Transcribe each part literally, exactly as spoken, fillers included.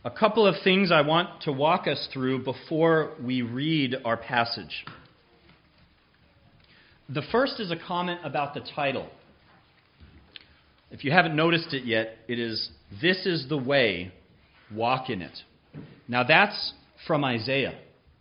a couple of things I want to walk us through before we read our passage. The first is a comment about the title. If you haven't noticed it yet, it is, "This is the way, walk in it." Now that's from Isaiah.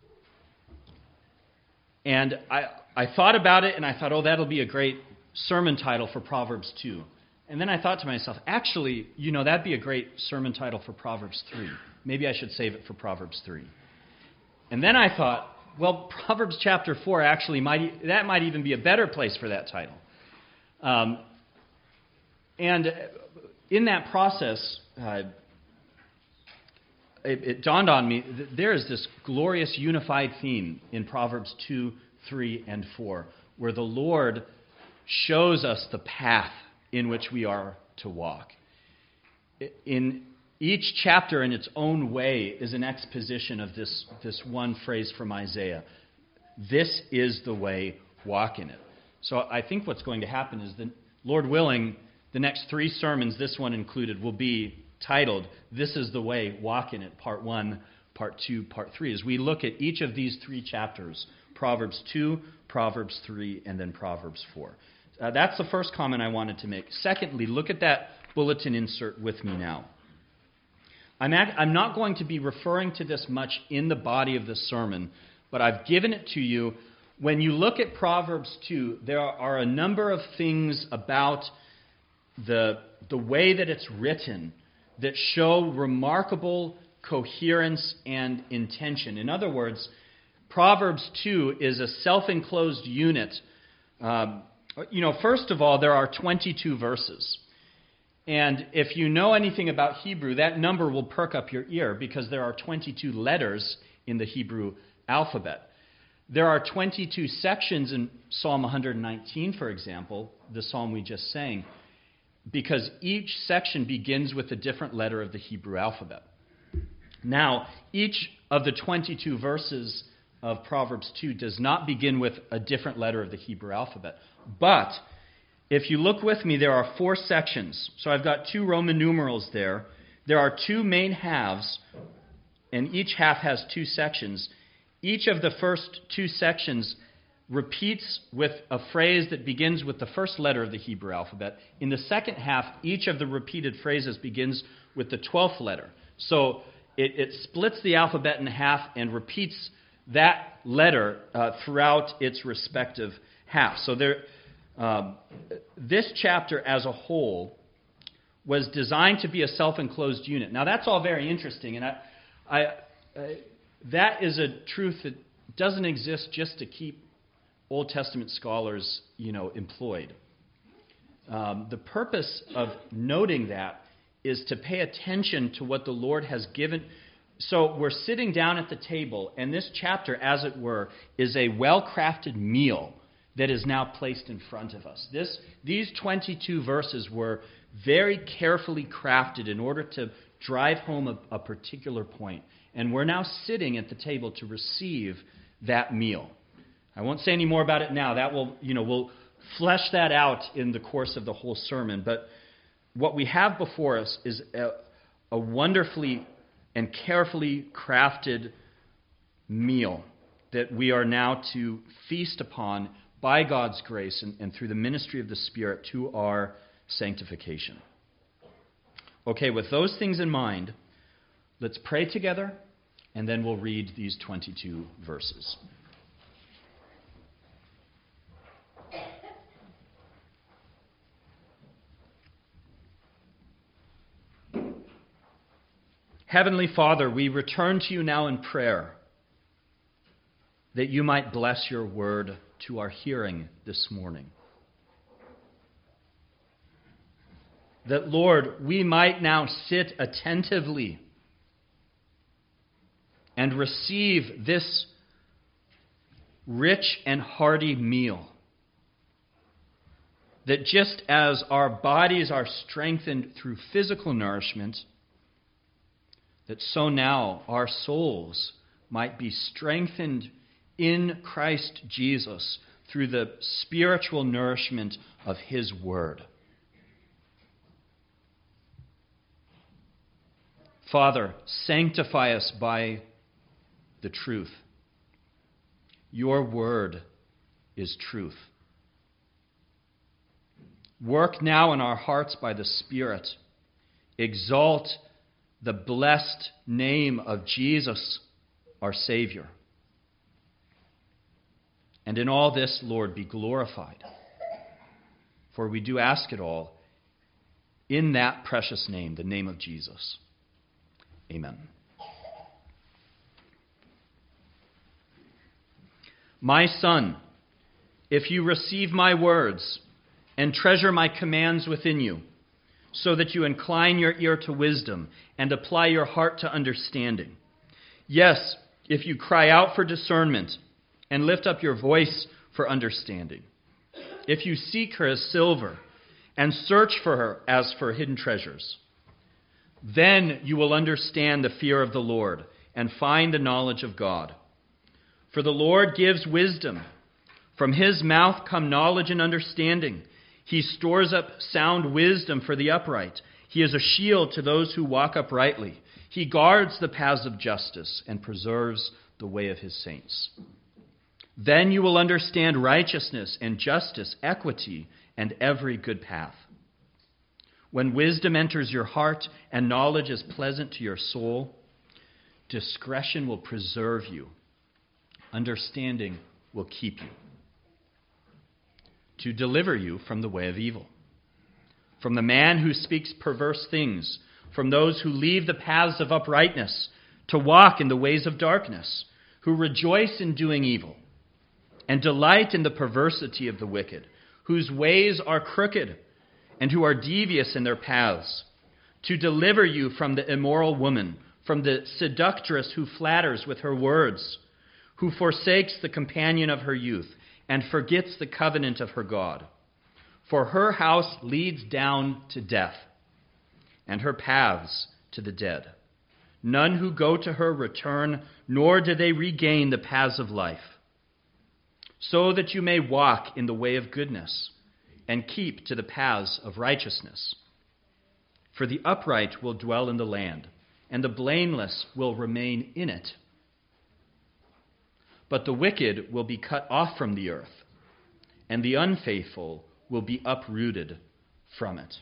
And I, I thought about it and I thought, oh, that'll be a great sermon title for Proverbs two. And then I thought to myself, actually, you know, that'd be a great sermon title for Proverbs three. Maybe I should save it for Proverbs three. And then I thought, well, Proverbs chapter four actually might, that might even be a better place for that title. Um, and in that process, uh, it, it dawned on me that there is this glorious unified theme in Proverbs two, three, and four, where the Lord shows us the path in which we are to walk. In each chapter in its own way is an exposition of this, this one phrase from Isaiah. This is the way, walk in it. So I think what's going to happen is that, Lord willing, the next three sermons, this one included, will be titled, This is the Way, Walk in It, Part one, Part two, Part three, as we look at each of these three chapters, Proverbs two, Proverbs three, and then Proverbs four. Uh, that's the first comment I wanted to make. Secondly, look at that bulletin insert with me now. I'm, act, I'm not going to be referring to this much in the body of the sermon, but I've given it to you. When you look at Proverbs two, there are a number of things about the, the way that it's written that show remarkable coherence and intention. In other words, Proverbs two is a self-enclosed unit. Um, you know, first of all, there are twenty-two verses. And if you know anything about Hebrew, that number will perk up your ear because there are twenty-two letters in the Hebrew alphabet. There are twenty-two sections in Psalm one nineteen, for example, the psalm we just sang, because each section begins with a different letter of the Hebrew alphabet. Now, each of the twenty-two verses of Proverbs two does not begin with a different letter of the Hebrew alphabet. But if you look with me, there are four sections. So I've got two Roman numerals there. There are two main halves, and each half has two sections. Each of the first two sections repeats with a phrase that begins with the first letter of the Hebrew alphabet. In the second half, each of the repeated phrases begins with the twelfth letter. So it, it splits the alphabet in half and repeats that letter uh, throughout its respective half. So there, um, this chapter as a whole was designed to be a self-enclosed unit. Now that's all very interesting, and I, I, I, that is a truth that doesn't exist just to keep Old Testament scholars, you know, employed. Um, the purpose of noting that is to pay attention to what the Lord has given. So we're sitting down at the table, and this chapter, as it were, is a well-crafted meal that is now placed in front of us. This, these twenty-two verses were very carefully crafted in order to drive home a, a particular point. And we're now sitting at the table to receive that meal. I won't say any more about it now. That will, you know, we'll flesh that out in the course of the whole sermon. But what we have before us is a, a wonderfully and carefully crafted meal that we are now to feast upon by God's grace and, and through the ministry of the Spirit to our sanctification. Okay, with those things in mind, let's pray together, and then we'll read these twenty-two verses. Heavenly Father, we return to you now in prayer that you might bless your word to our hearing this morning. That, Lord, we might now sit attentively and receive this rich and hearty meal. That just as our bodies are strengthened through physical nourishment, that so now our souls might be strengthened in Christ Jesus through the spiritual nourishment of his word. Father, sanctify us by the truth. Your word is truth. Work now in our hearts by the Spirit. Exalt the blessed name of Jesus, our Savior. And in all this, Lord, be glorified. For we do ask it all in that precious name, the name of Jesus. Amen. My son, if you receive my words and treasure my commands within you, so that you incline your ear to wisdom and apply your heart to understanding. Yes, if you cry out for discernment and lift up your voice for understanding. If you seek her as silver and search for her as for hidden treasures, then you will understand the fear of the Lord and find the knowledge of God. For the Lord gives wisdom. From his mouth come knowledge and understanding. He stores up sound wisdom for the upright. He is a shield to those who walk uprightly. He guards the paths of justice and preserves the way of his saints. Then you will understand righteousness and justice, equity, and every good path. When wisdom enters your heart and knowledge is pleasant to your soul, discretion will preserve you. Understanding will keep you, to deliver you from the way of evil, from the man who speaks perverse things, from those who leave the paths of uprightness to walk in the ways of darkness, who rejoice in doing evil and delight in the perversity of the wicked, whose ways are crooked and who are devious in their paths, to deliver you from the immoral woman, from the seductress who flatters with her words, who forsakes the companion of her youth and forgets the covenant of her God. For her house leads down to death, and her paths to the dead. None who go to her return, nor do they regain the paths of life, so that you may walk in the way of goodness and keep to the paths of righteousness. For the upright will dwell in the land, and the blameless will remain in it. But the wicked will be cut off from the earth, and the unfaithful will be uprooted from it.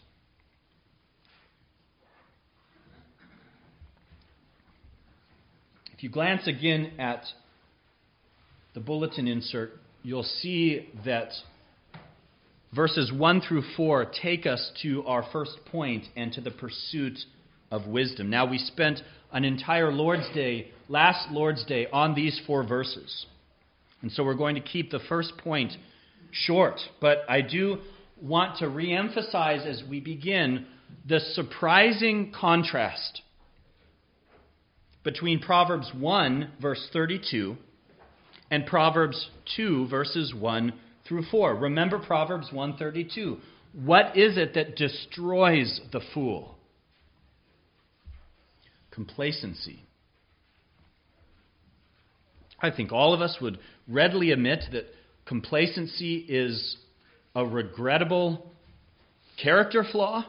If you glance again at the bulletin insert, you'll see that verses one through four take us to our first point and to the pursuit of wisdom. Now, we spent an entire Lord's Day, last Lord's Day, on these four verses. And so we're going to keep the first point short. But I do want to reemphasize as we begin the surprising contrast between Proverbs one, verse thirty-two, and Proverbs two, verses one through four. Remember Proverbs one thirty-two. What is it that destroys the fool? Complacency. I think all of us would readily admit that complacency is a regrettable character flaw.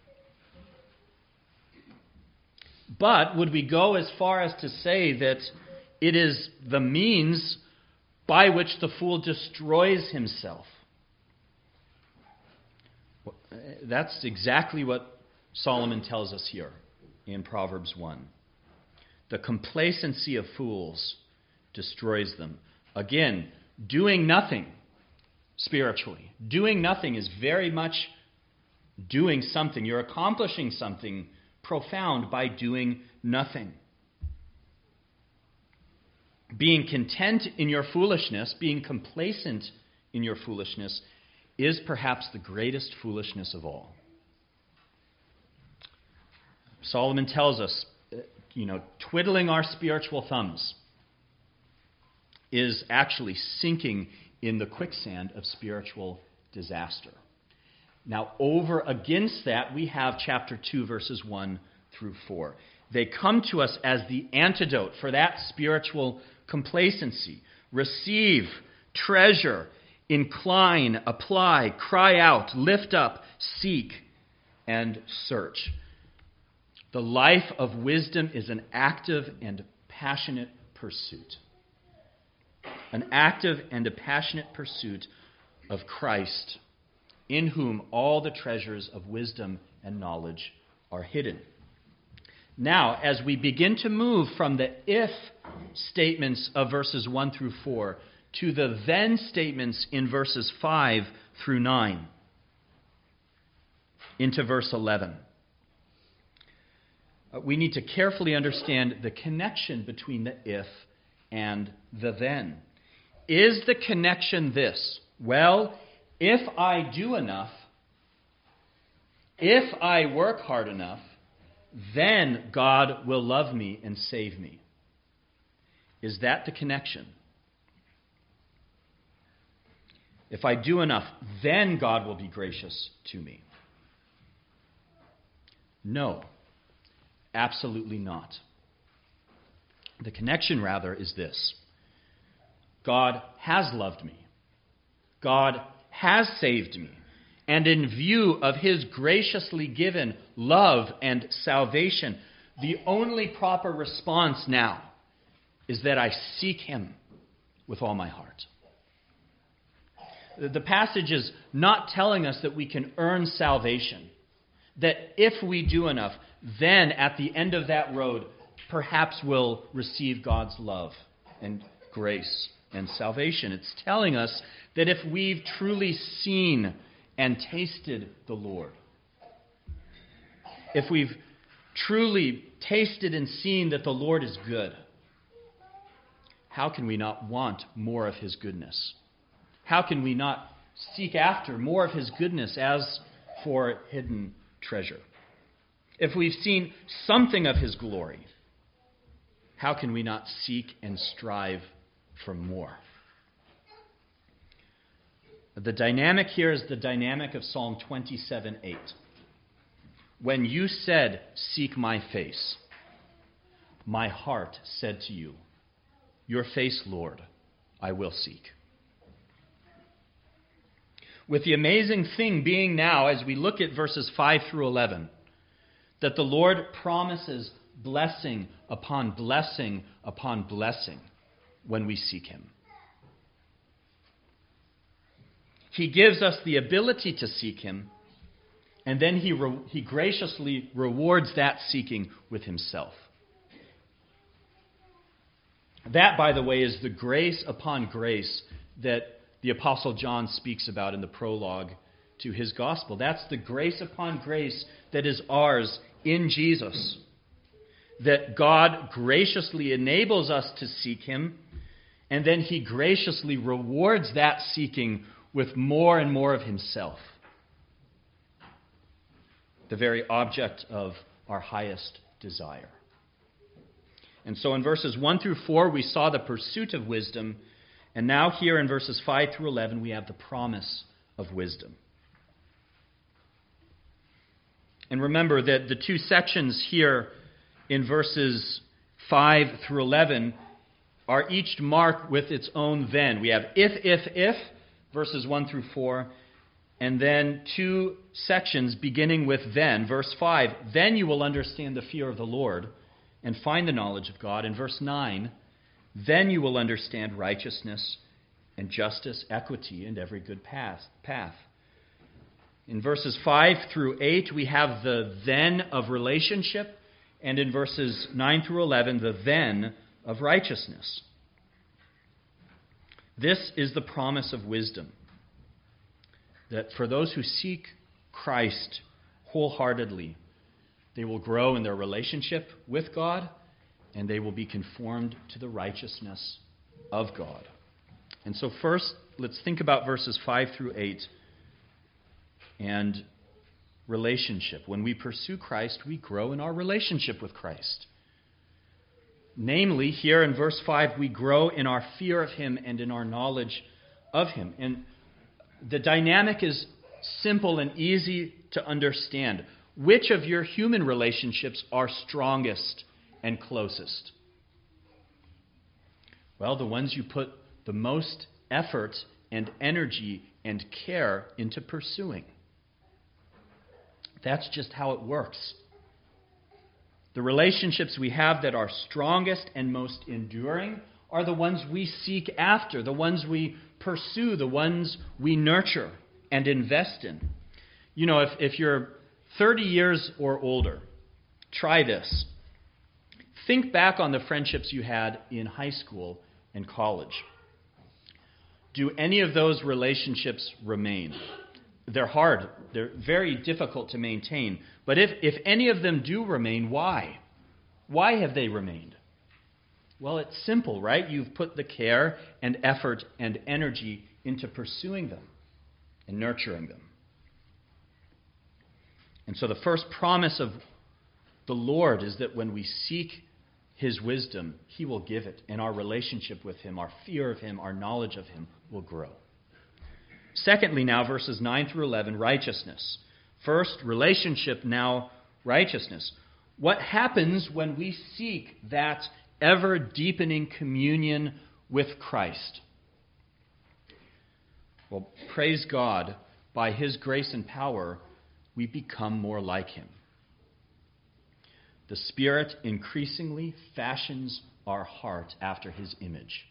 But would we go as far as to say that it is the means by which the fool destroys himself? That's exactly what Solomon tells us here in Proverbs one. The complacency of fools destroys them. Again, doing nothing spiritually. Doing nothing is very much doing something. You're accomplishing something profound by doing nothing. Being content in your foolishness, being complacent in your foolishness, is perhaps the greatest foolishness of all. Solomon tells us, you know, twiddling our spiritual thumbs is actually sinking in the quicksand of spiritual disaster. Now, over against that, we have chapter two, verses one through four. They come to us as the antidote for that spiritual complacency. Receive, treasure, incline, apply, cry out, lift up, seek, and search. The life of wisdom is an active and passionate pursuit. An active and a passionate pursuit of Christ, in whom all the treasures of wisdom and knowledge are hidden. Now, as we begin to move from the if statements of verses one through four to the then statements in verses five through nine, into verse eleven, we need to carefully understand the connection between the if and the then. Is the connection this? Well, if I do enough, if I work hard enough, then God will love me and save me. Is that the connection? If I do enough, then God will be gracious to me. No, absolutely not. The connection, rather, is this. God has loved me. God has saved me. And in view of his graciously given love and salvation, the only proper response now is that I seek him with all my heart. The passage is not telling us that we can earn salvation, that if we do enough, then at the end of that road, perhaps we'll receive God's love and grace and salvation. It's telling us that if we've truly seen and tasted the Lord, if we've truly tasted and seen that the Lord is good, how can we not want more of his goodness? How can we not seek after more of his goodness as for hidden treasure? If we've seen something of his glory, how can we not seek and strive for more? The dynamic here is the dynamic of Psalm twenty-seven eight. When you said, "Seek my face," my heart said to you, "Your face, Lord, I will seek." With the amazing thing being now, as we look at verses five through eleven, that the Lord promises blessing upon blessing upon blessing when we seek him. He gives us the ability to seek him, and then he, re- he graciously rewards that seeking with himself. That, by the way, is the grace upon grace that the Apostle John speaks about in the prologue to his gospel. That's the grace upon grace that is ours in Jesus. That God graciously enables us to seek him, and then he graciously rewards that seeking with more and more of himself, the very object of our highest desire. And so in verses one through four, we saw the pursuit of wisdom, and now here in verses five through eleven, we have the promise of wisdom. And remember that the two sections here in verses five through eleven are each marked with its own then. We have if, if, if, verses one through four, and then two sections beginning with then. Verse five, then you will understand the fear of the Lord and find the knowledge of God. In verse nine, then you will understand righteousness and justice, equity, and every good path. path. In verses five through eight, we have the then of relationship, and in verses nine through eleven, the then of righteousness. This is the promise of wisdom, that for those who seek Christ wholeheartedly, they will grow in their relationship with God, and they will be conformed to the righteousness of God. And so first, let's think about verses five through eight and relationship. When we pursue Christ, we grow in our relationship with Christ. Namely, here in verse five, we grow in our fear of him and in our knowledge of him. And the dynamic is simple and easy to understand. Which of your human relationships are strongest and closest? Well, the ones you put the most effort and energy and care into pursuing. That's just how it works. The relationships we have that are strongest and most enduring are the ones we seek after, the ones we pursue, the ones we nurture and invest in. You know, if, if you're thirty years or older, try this. Think back on the friendships you had in high school and college. Do any of those relationships remain? They're hard. They're very difficult to maintain. But if, if any of them do remain, why? Why have they remained? Well, it's simple, right? You've put the care and effort and energy into pursuing them and nurturing them. And so the first promise of the Lord is that when we seek His wisdom, He will give it. And our relationship with Him, our fear of Him, our knowledge of Him will grow. Secondly, now, verses nine through eleven, righteousness. First, relationship, now righteousness. What happens when we seek that ever-deepening communion with Christ? Well, praise God, by His grace and power, we become more like Him. The Spirit increasingly fashions our heart after His image.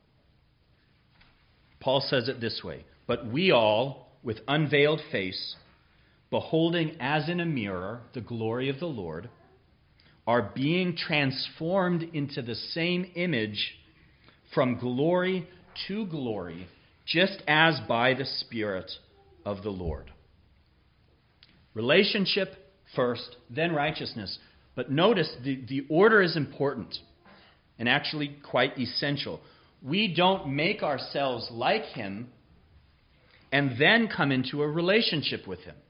Paul says it this way, "But we all, with unveiled face, beholding as in a mirror the glory of the Lord, are being transformed into the same image from glory to glory, just as by the Spirit of the Lord." Relationship first, then righteousness. But notice the, the order is important and actually quite essential. We don't make ourselves like Him and then come into a relationship with Him.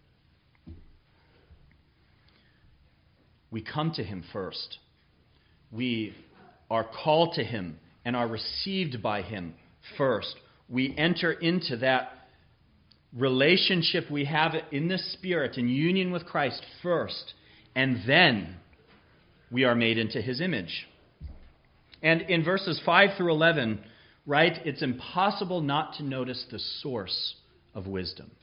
We come to Him first. We are called to Him and are received by Him first. We enter into that relationship we have in the Spirit, in union with Christ first, and then we are made into His image. And in verses five through eleven, right, it's impossible not to notice the source of wisdom.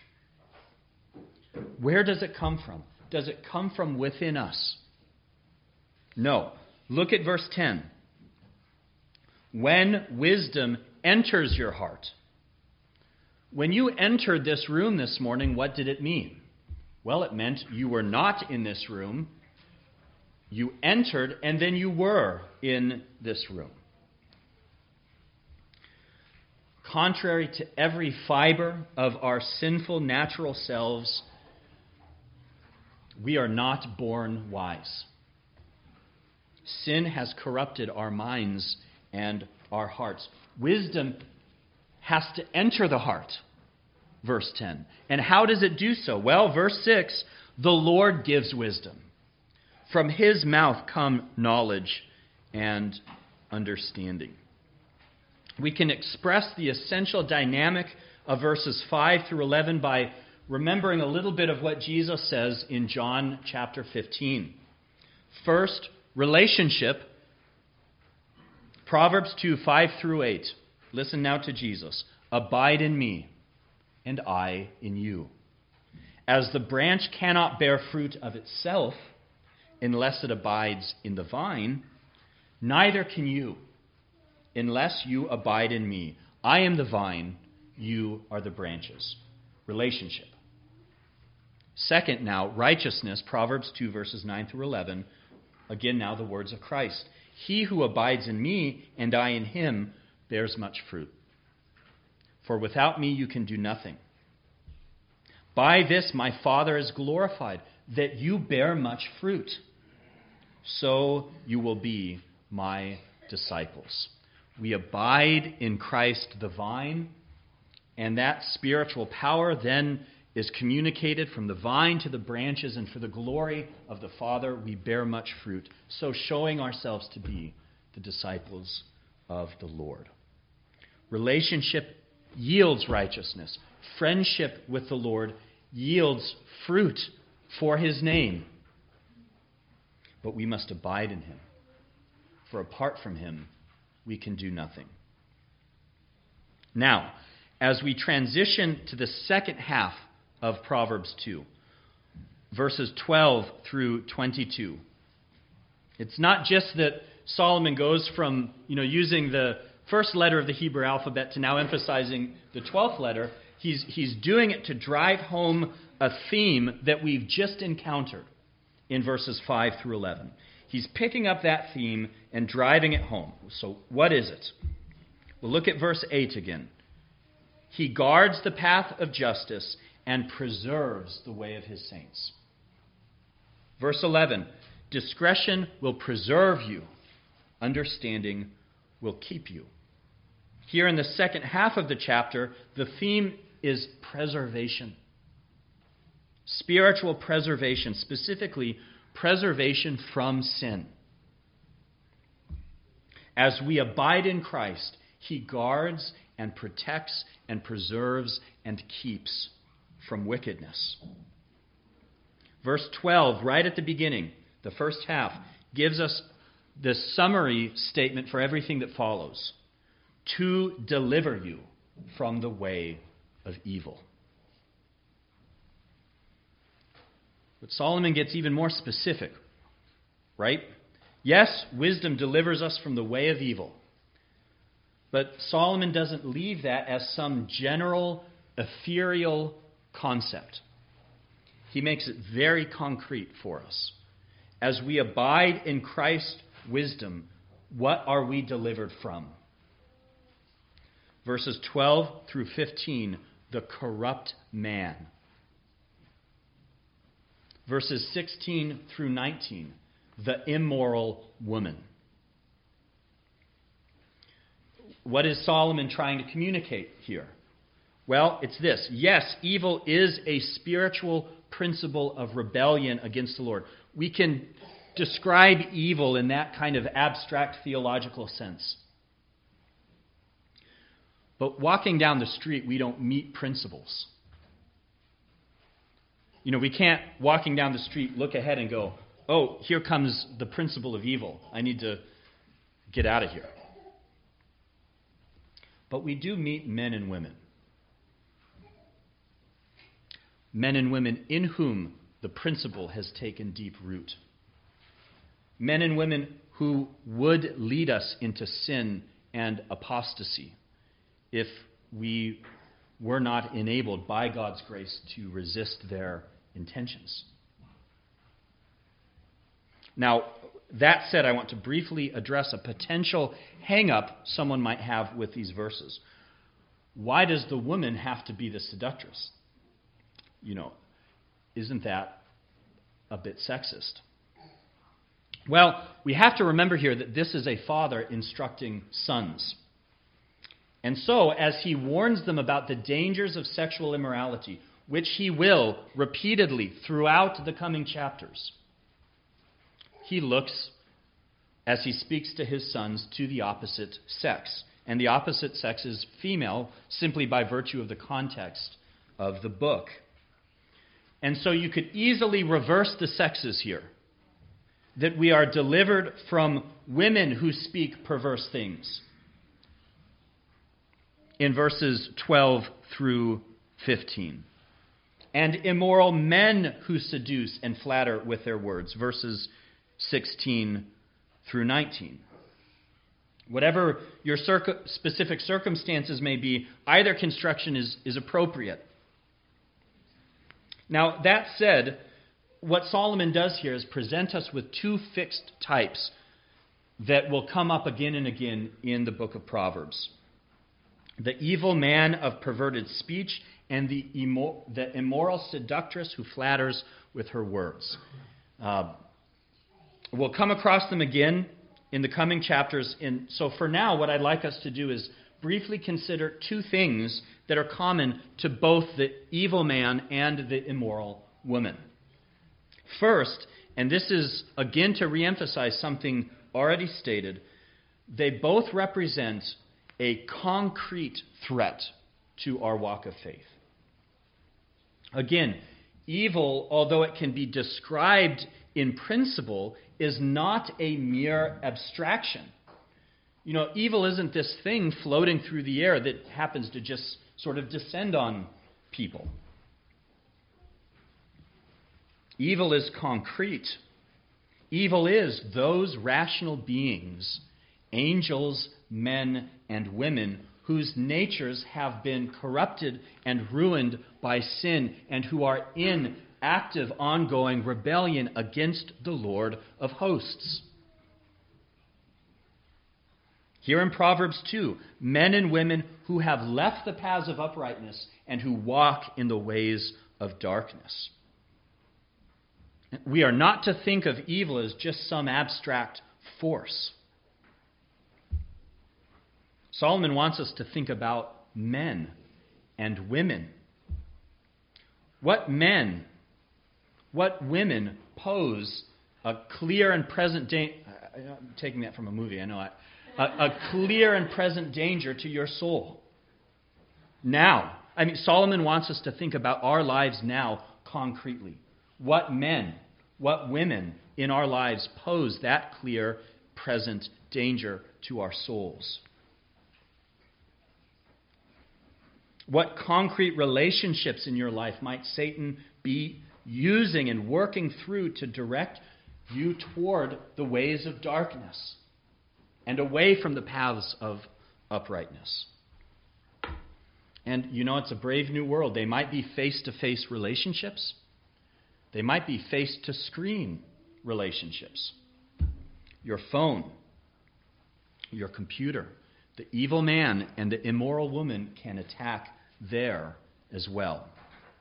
Where does it come from? Does it come from within us? No. Look at verse ten. When wisdom enters your heart. When you entered this room this morning, what did it mean? Well, it meant you were not in this room. You entered, and then you were in this room. Contrary to every fiber of our sinful natural selves, we are not born wise. Sin has corrupted our minds and our hearts. Wisdom has to enter the heart, verse ten. And how does it do so? Well, verse six, the Lord gives wisdom. From His mouth come knowledge and understanding. We can express the essential dynamic of verses five through eleven by remembering a little bit of what Jesus says in John chapter fifteen. First, relationship. Proverbs two, five through eight. Listen now to Jesus. Abide in me, and I in you. As the branch cannot bear fruit of itself unless it abides in the vine, neither can you unless you abide in me. I am the vine, you are the branches. Relationship. Second now, righteousness. Proverbs two, verses nine through eleven. Again now the words of Christ. He who abides in me and I in him bears much fruit. For without me you can do nothing. By this my Father is glorified, that you bear much fruit. So you will be my disciples. We abide in Christ the vine, and that spiritual power then is communicated from the vine to the branches, and for the glory of the Father we bear much fruit, so showing ourselves to be the disciples of the Lord. Relationship yields righteousness. Friendship with the Lord yields fruit for his name. But we must abide in him. For apart from him, we can do nothing. Now, as we transition to the second half of Proverbs two, verses twelve through twenty-two, It's not just that Solomon goes from, you know, using the first letter of the Hebrew alphabet to now emphasizing the twelfth letter. He's, he's doing it to drive home a theme that we've just encountered in verses five through eleven. He's picking up that theme and driving it home. So what is it? Well, look at verse eight again. He guards the path of justice and preserves the way of his saints. Verse eleven, discretion will preserve you. Understanding will keep you. Here in the second half of the chapter, the theme is preservation. Spiritual preservation, specifically preservation from sin. As we abide in Christ, he guards and protects and preserves and keeps from wickedness. Verse twelve, right at the beginning, the first half, gives us the summary statement for everything that follows. To deliver you from the way of evil. But Solomon gets even more specific, right? Yes, wisdom delivers us from the way of evil. But Solomon doesn't leave that as some general, ethereal concept. He makes it very concrete for us. As we abide in Christ's wisdom, what are we delivered from? Verses twelve through fifteen, the corrupt man. Verses sixteen through nineteen, the immoral woman. What is Solomon trying to communicate here? Well, it's this. Yes, evil is a spiritual principle of rebellion against the Lord. We can describe evil in that kind of abstract theological sense. But walking down the street, we don't meet principles. You know, we can't, walking down the street, look ahead and go, oh, here comes the principle of evil. I need to get out of here. But we do meet men and women. Men and women in whom the principle has taken deep root. Men and women who would lead us into sin and apostasy if we were not enabled by God's grace to resist their intentions. Now, that said, I want to briefly address a potential hang-up someone might have with these verses. Why does the woman have to be the seductress? You know, isn't that a bit sexist? Well, we have to remember here that this is a father instructing sons. And so, as he warns them about the dangers of sexual immorality, which he will repeatedly throughout the coming chapters, he looks, as he speaks to his sons, to the opposite sex. And the opposite sex is female, simply by virtue of the context of the book. And so you could easily reverse the sexes here. That we are delivered from women who speak perverse things. In verses twelve through fifteen. And immoral men who seduce and flatter with their words. Verses sixteen through nineteen. Whatever your circ- specific circumstances may be, either construction is, is appropriate. Now, that said, what Solomon does here is present us with two fixed types that will come up again and again in the book of Proverbs. The evil man of perverted speech and the, immo- the immoral seductress who flatters with her words. Uh, we'll come across them again in the coming chapters. And so for now, what I'd like us to do is briefly consider two things that are common to both the evil man and the immoral woman. First, and this is again to reemphasize something already stated, they both represent a concrete threat to our walk of faith. Again, evil, although it can be described in principle, is not a mere abstraction. You know, evil isn't this thing floating through the air that happens to just sort of descend on people. Evil is concrete. Evil is those rational beings, angels, men, and women, whose natures have been corrupted and ruined by sin, and who are in active, ongoing rebellion against the Lord of hosts. Here in Proverbs two, men and women who have left the paths of uprightness and who walk in the ways of darkness. We are not to think of evil as just some abstract force. Solomon wants us to think about men and women. What men, what women pose a clear and present danger? I'm taking that from a movie, I know. I, a, a clear and present danger to your soul. Now, I mean, Solomon wants us to think about our lives now concretely. What men, what women in our lives pose that clear, present danger to our souls? What concrete relationships in your life might Satan be using and working through to direct you toward the ways of darkness and away from the paths of uprightness? And you know, it's a brave new world. They might be face-to-face relationships. They might be face-to-screen relationships. Your phone, your computer. The evil man and the immoral woman can attack there as well.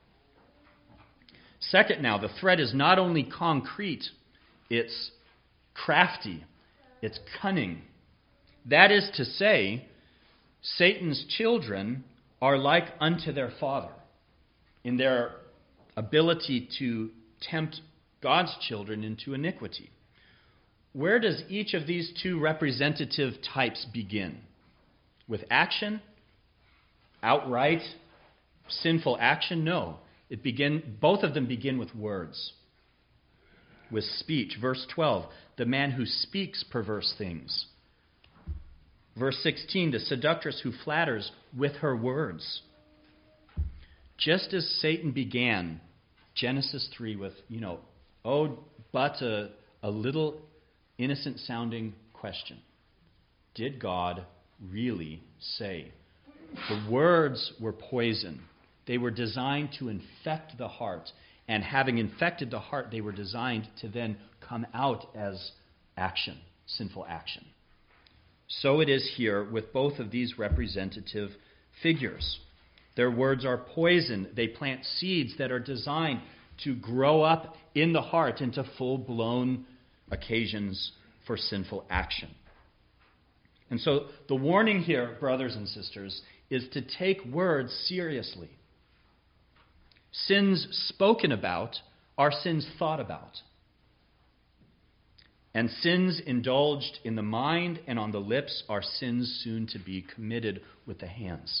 Second, now, the threat is not only concrete, it's crafty, it's cunning. That is to say, Satan's children are like unto their father in their ability to tempt God's children into iniquity. Where does each of these two representative types begin? With action? Outright sinful action? No. It begin, both of them begin with words, with speech. Verse twelve, the man who speaks perverse things. Verse sixteen, the seductress who flatters with her words. Just as Satan began Genesis three with, you know, oh, but a, a little innocent-sounding question. Did God really say? The words were poison. They were designed to infect the heart. And having infected the heart, they were designed to then come out as action, sinful action. So it is here with both of these representative figures. Their words are poison. They plant seeds that are designed to grow up in the heart into full-blown occasions for sinful action. And so the warning here, brothers and sisters, is to take words seriously. Sins spoken about are sins thought about. And sins indulged in the mind and on the lips are sins soon to be committed with the hands.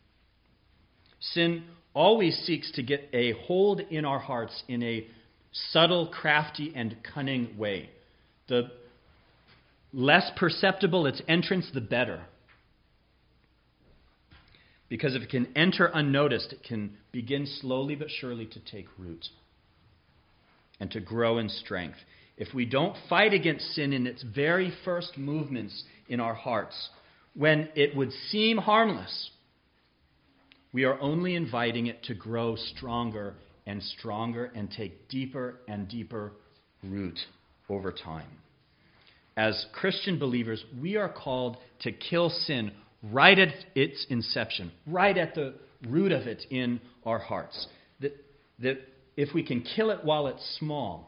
Sin always seeks to get a hold in our hearts in a subtle, crafty, and cunning way. The less perceptible its entrance, the better. Because if it can enter unnoticed, it can begin slowly but surely to take root and to grow in strength. If we don't fight against sin in its very first movements in our hearts, when it would seem harmless, we are only inviting it to grow stronger and stronger and take deeper and deeper root over time. As Christian believers, we are called to kill sin right at its inception, right at the root of it in our hearts. That, that if we can kill it while it's small,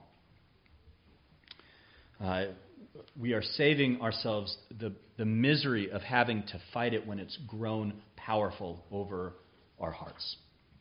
uh, we are saving ourselves the, the misery of having to fight it when it's grown powerful over our hearts.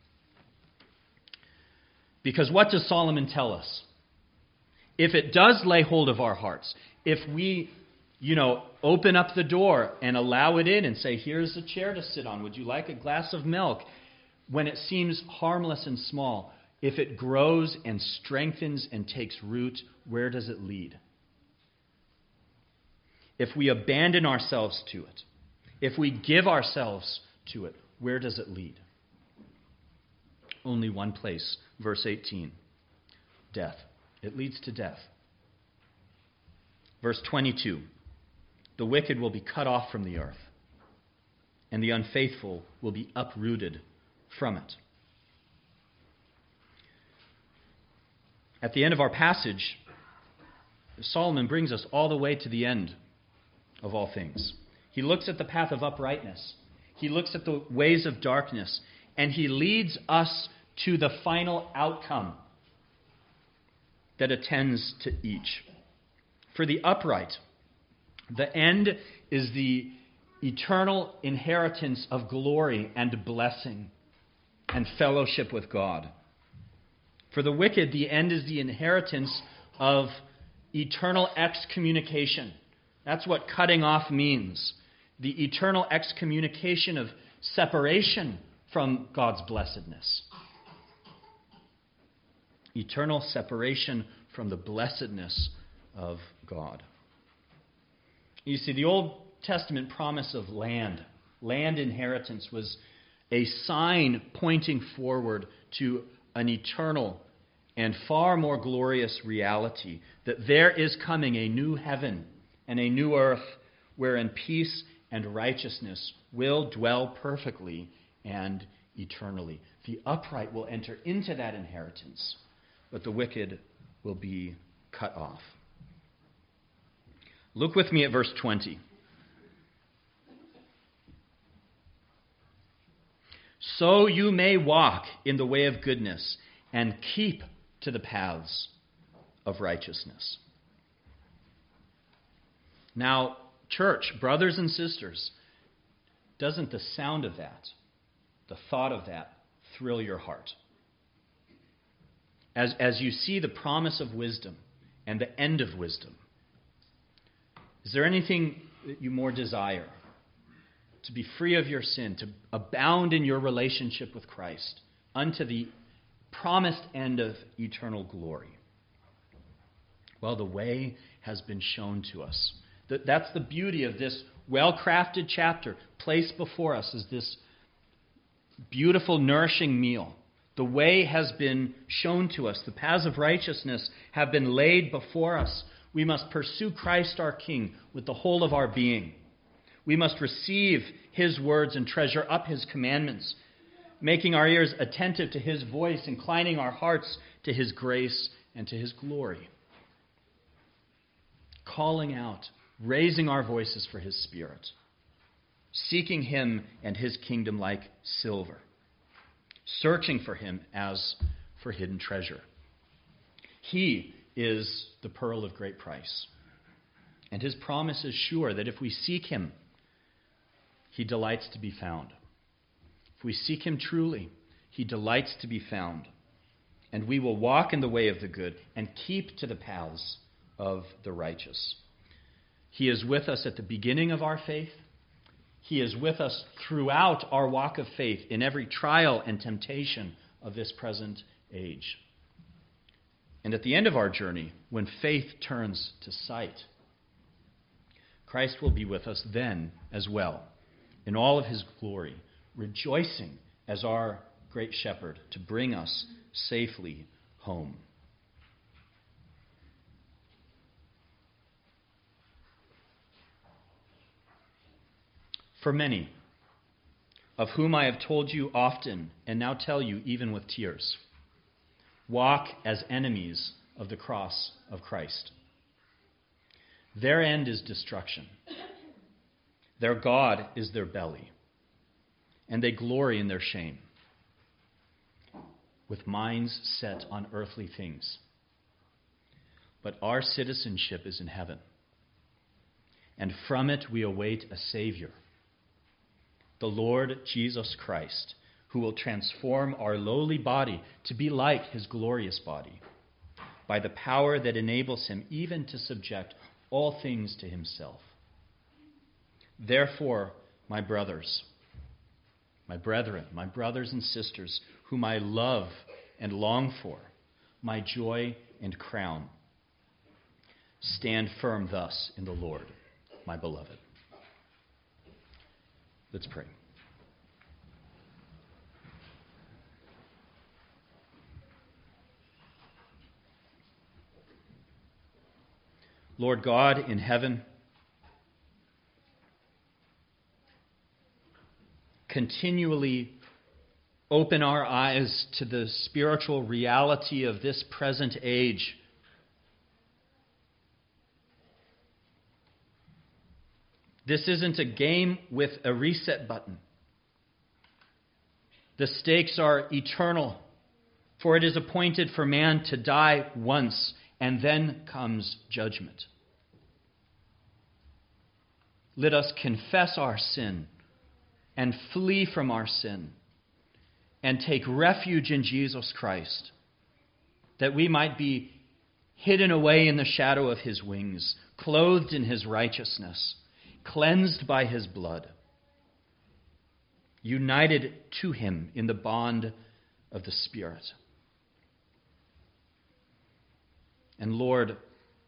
Because what does Solomon tell us? If it does lay hold of our hearts, if we, you know, open up the door and allow it in and say, here's a chair to sit on, would you like a glass of milk? When it seems harmless and small, if it grows and strengthens and takes root, where does it lead? If we abandon ourselves to it, if we give ourselves to it, where does it lead? Only one place, verse eighteen, death. It leads to death. Verse twenty-two, the wicked will be cut off from the earth, and the unfaithful will be uprooted from it. At the end of our passage, Solomon brings us all the way to the end of all things. He looks at the path of uprightness. He looks at the ways of darkness, and he leads us to the final outcome that attends to each. For the upright, the end is the eternal inheritance of glory and blessing and fellowship with God. For the wicked, the end is the inheritance of eternal excommunication. That's what cutting off means. The eternal excommunication of separation from God's blessedness. Eternal separation from the blessedness of God. You see, the Old Testament promise of land, land inheritance, was a sign pointing forward to an eternal and far more glorious reality, that there is coming a new heaven and a new earth wherein peace and righteousness will dwell perfectly and eternally. The upright will enter into that inheritance, but the wicked will be cut off. Look with me at verse twenty. So you may walk in the way of goodness and keep to the paths of righteousness. Now, church, brothers and sisters, doesn't the sound of that, the thought of that, thrill your heart? As, as you see the promise of wisdom and the end of wisdom, is there anything that you more desire? To be free of your sin, to abound in your relationship with Christ, unto the promised end of eternal glory. Well, the way has been shown to us. That's the beauty of this well-crafted chapter placed before us as this beautiful, nourishing meal. The way has been shown to us. The paths of righteousness have been laid before us. We must pursue Christ our King with the whole of our being. We must receive His words and treasure up His commandments, making our ears attentive to His voice, inclining our hearts to His grace and to His glory. Calling out, raising our voices for His Spirit, seeking Him and His kingdom like silver, searching for Him as for hidden treasure. He is the pearl of great price, and His promise is sure that if we seek Him, He delights to be found. If we seek Him truly, He delights to be found. And we will walk in the way of the good and keep to the paths of the righteous. He is with us at the beginning of our faith. He is with us throughout our walk of faith in every trial and temptation of this present age. And at the end of our journey, when faith turns to sight, Christ will be with us then as well, in all of His glory, rejoicing as our great shepherd to bring us safely home. For many, of whom I have told you often, and now tell you even with tears, walk as enemies of the cross of Christ. Their end is destruction. Their God is their belly, and they glory in their shame, with minds set on earthly things. But our citizenship is in heaven, and from it we await a Savior, the Lord Jesus Christ, who will transform our lowly body to be like His glorious body, by the power that enables Him even to subject all things to Himself. Therefore, my brothers, my brethren, my brothers and sisters, whom I love and long for, my joy and crown, stand firm thus in the Lord, my beloved. Let's pray. Lord God in heaven, continually open our eyes to the spiritual reality of this present age. This isn't a game with a reset button. The stakes are eternal, for it is appointed for man to die once, and then comes judgment. Let us confess our sin and flee from our sin and take refuge in Jesus Christ, that we might be hidden away in the shadow of his wings, clothed in his righteousness, cleansed by his blood, united to him in the bond of the Spirit. And Lord,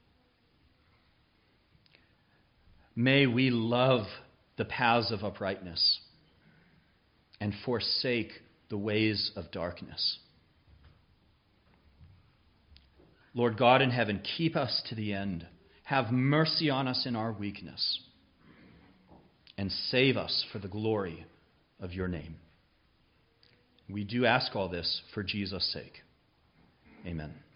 may we love the paths of uprightness and forsake the ways of darkness. Lord God in heaven, keep us to the end. Have mercy on us in our weakness, and save us for the glory of your name. We do ask all this for Jesus' sake. Amen.